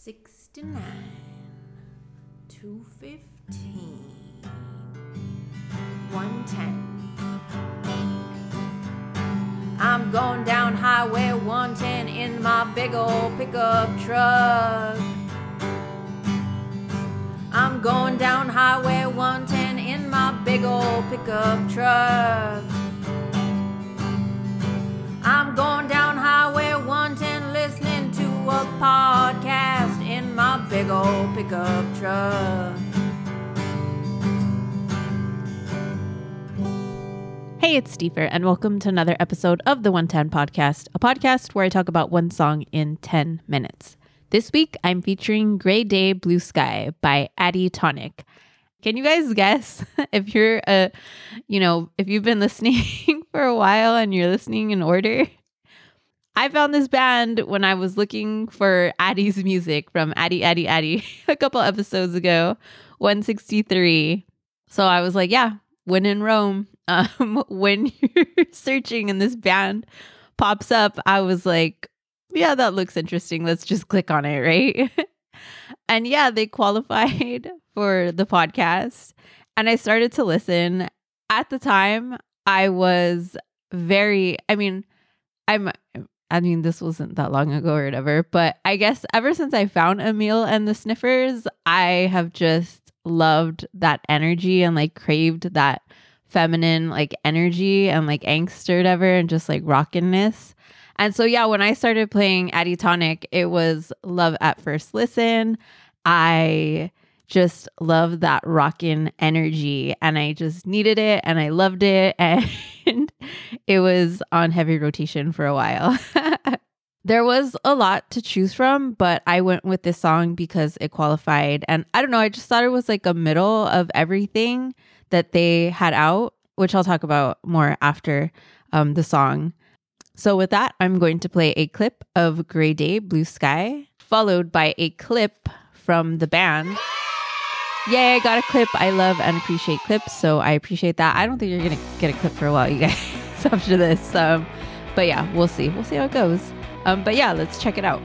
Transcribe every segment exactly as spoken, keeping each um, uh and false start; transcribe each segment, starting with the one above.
sixty-nine, two fifteen, one ten. I'm going down Highway one ten in my big old pickup truck. I'm going down Highway one ten in my big old pickup truck. I'm going down Highway one ten listening to a podcast in my big old pickup truck. Hey, it's Stefer, and welcome to another episode of the one ten Podcast, a podcast where I talk about one song in ten minutes. This week, I'm featuring Gray Day, Blue Sky by Addy Tonic. Can you guys guess if you're a, you know, if you've been listening for a while and you're listening in order? I found this band when I was looking for Addy's music from Addy, Addy, Addy a couple episodes ago, one sixty-three. So I was like, yeah, when in Rome, um, when you're searching and this band pops up, I was like, yeah, that looks interesting. Let's just click on it, right? And yeah, they qualified for the podcast and I started to listen. At the time, I was very, I mean, I'm, I mean, this wasn't that long ago or whatever, but I guess ever since I found Emil and the Sniffers, I have just loved that energy and like craved that feminine like energy and like angst or whatever and just like rockiness. And so, yeah, when I started playing Addy Tonic, it was love at first listen. I just love that rockin' energy and I just needed it and I loved it. And it was on heavy rotation for a while. There was a lot to choose from, but I went with this song because it qualified. And I don't know, I just thought it was like a middle of everything that they had out, which I'll talk about more after um, the song. So with that, I'm going to play a clip of Gray Day, Blue Sky, followed by a clip from the band. Yay, I got a clip. I love and appreciate clips, so I appreciate that. I don't think you're going to get a clip for a while, you guys, after this. Um, but yeah, we'll see. We'll see how it goes. Um, but yeah, let's check it out.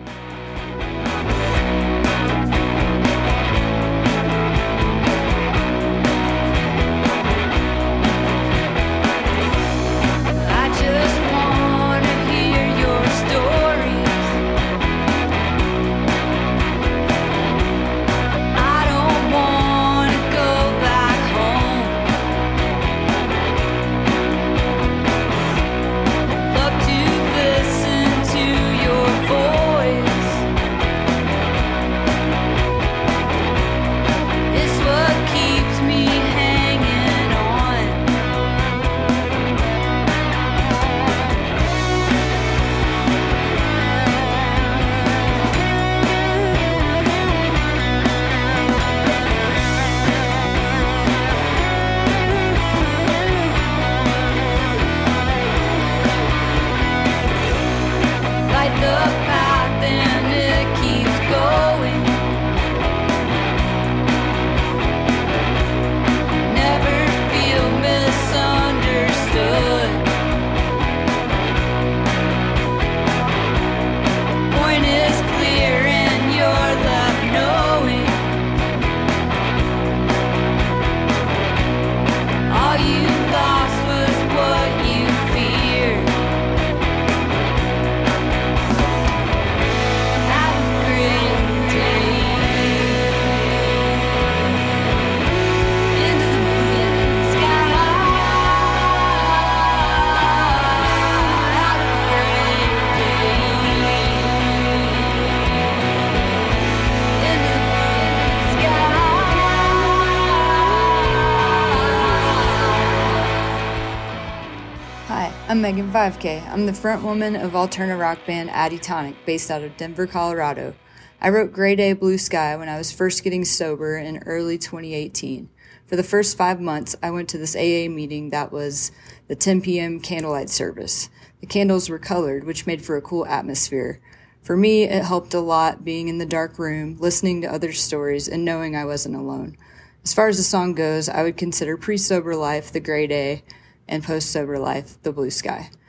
I'm Megan five K. I'm the front woman of alternative rock band Addy Tonic, based out of Denver, Colorado. I wrote Gray Day, Blue Sky when I was first getting sober in early twenty eighteen. For the first five months, I went to this A A meeting that was the ten p.m. candlelight service. The candles were colored, which made for a cool atmosphere. For me, it helped a lot being in the dark room, listening to other stories, and knowing I wasn't alone. As far as the song goes, I would consider pre-sober life the Gray Day and post-sober life the Blue Sky.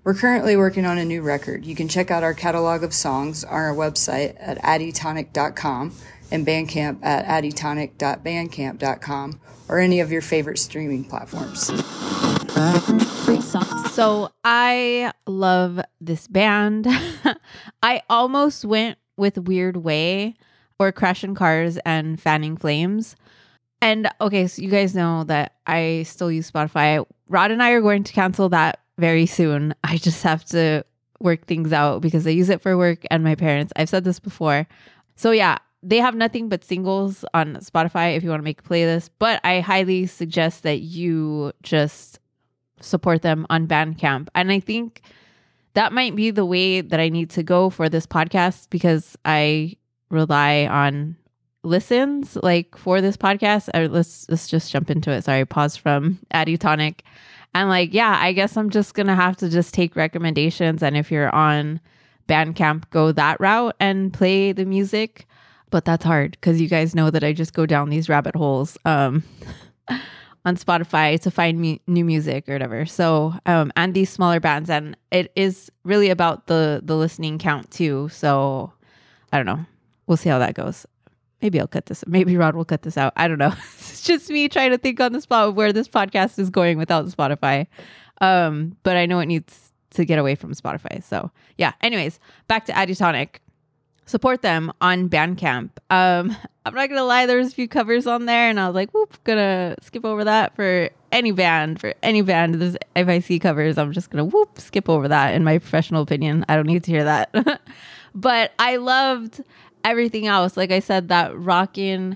We're currently working on a new record. You can check out our catalog of songs on our website at addie tonic dot com and Bandcamp at addie tonic dot bandcamp dot com or any of your favorite streaming platforms. So I love this band. I almost went with Weird Way or Crashing Cars and Fanning Flames. And okay, so you guys know that I still use Spotify. Rod and I are going to cancel that very soon. I just have to work things out because I use it for work and my parents. I've said this before. So yeah, they have nothing but singles on Spotify if you want to make a playlist, but I highly suggest that you just support them on Bandcamp. And I think that might be the way that I need to go for this podcast because I rely on listens like for this podcast. Or let's let's just jump into it. Sorry, pause from Addie Tonic. And like, yeah, I guess I'm just gonna have to just take recommendations. And if you're on Bandcamp, go that route and play the music. But that's hard because you guys know that I just go down these rabbit holes um, on Spotify to find me- new music or whatever. So, um, and these smaller bands, and it is really about the the listening count too. So, I don't know. We'll see how that goes. Maybe I'll cut this. Maybe Rod will cut this out. I don't know. It's just me trying to think on the spot of where this podcast is going without Spotify. Um, but I know it needs to get away from Spotify. So, yeah. Anyways, back to Addie Tonic. Support them on Bandcamp. Um, I'm not gonna lie, there's a few covers on there, and I was like, "Whoop!" Gonna skip over that for any band. For any band, there's, if I see covers, I'm just gonna whoop skip over that. In my professional opinion, I don't need to hear that. But I loved everything else. Like I said, that rockin'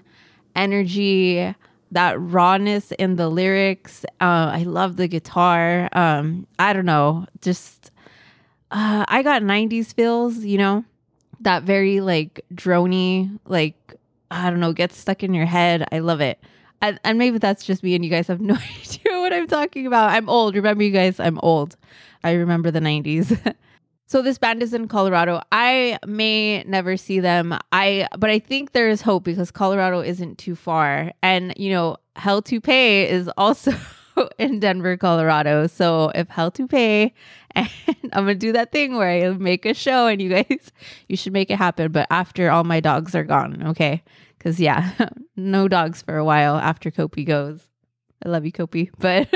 energy, that rawness in the lyrics. Uh, I love the guitar. Um, I don't know, just uh, I got nineties feels, you know. That very like droney, like, I don't know, gets stuck in your head. I love it. And, and maybe that's just me and you guys have no idea what I'm talking about. I'm old. Remember, you guys, I'm old. I remember the nineties. So this band is in Colorado. I may never see them. I, but I think there is hope because Colorado isn't too far. And, you know, Hell to Pay is also in Denver, Colorado. So if Hell to Pay, and I'm going to do that thing where I make a show and you guys, you should make it happen. But after all my dogs are gone, okay? Because yeah, no dogs for a while after Kopi goes. I love you, Kopi. But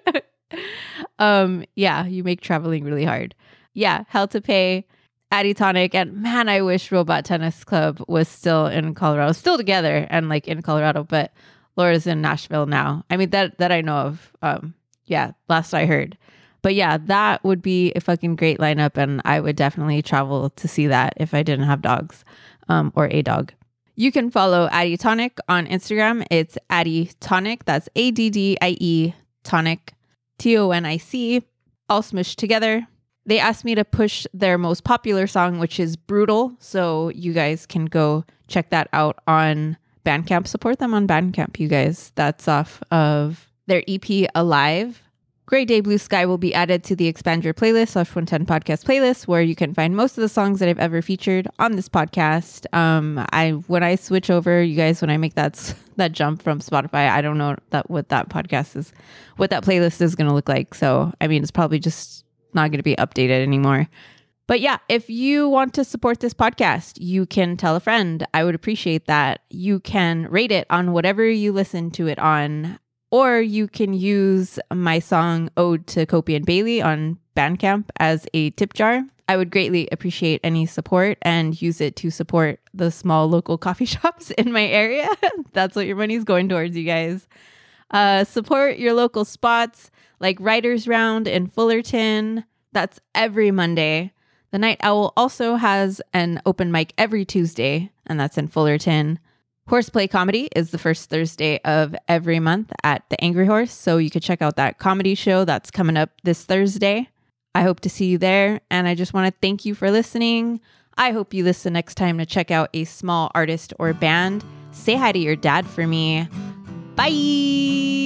um, yeah, you make traveling really hard. Yeah, Hell to Pay, Addie Tonic, and man, I wish Robot Tennis Club was still in Colorado, still together and like in Colorado, but Laura's in Nashville now. I mean, that that I know of. Um, yeah, last I heard. But yeah, that would be a fucking great lineup, and I would definitely travel to see that if I didn't have dogs um, or a dog. You can follow Addie Tonic on Instagram. It's Addie Tonic. That's A D D I E Tonic, T O N I C, all smushed together. They asked me to push their most popular song, which is Brutal. So you guys can go check that out on Bandcamp. Support them on Bandcamp, you guys. That's off of their E P Alive. Gray Day Blue Sky will be added to the Expand Your Playlist slash one ten podcast playlist, where you can find most of the songs that I've ever featured on this podcast. Um, I when I switch over, you guys, when I make that that jump from Spotify, I don't know that what that podcast is, what that playlist is going to look like. So, I mean, it's probably just not going to be updated anymore. But yeah, if you want to support this podcast, you can tell a friend. I would appreciate that. You can rate it on whatever you listen to it on. Or you can use my song Ode to Kopi and Bailey on Bandcamp as a tip jar. I would greatly appreciate any support and use it to support the small local coffee shops in my area. That's what your money's going towards, you guys. Uh, support your local spots like Writers Round in Fullerton. That's every Monday. The Night Owl also has an open mic every Tuesday, and that's in Fullerton. Horseplay Comedy is the first Thursday of every month at the Angry Horse, so you could check out that comedy show that's coming up this Thursday. I hope to see you there, and I just want to thank you for listening. I hope you listen next time to check out a small artist or band. Say hi to your dad for me. Bye!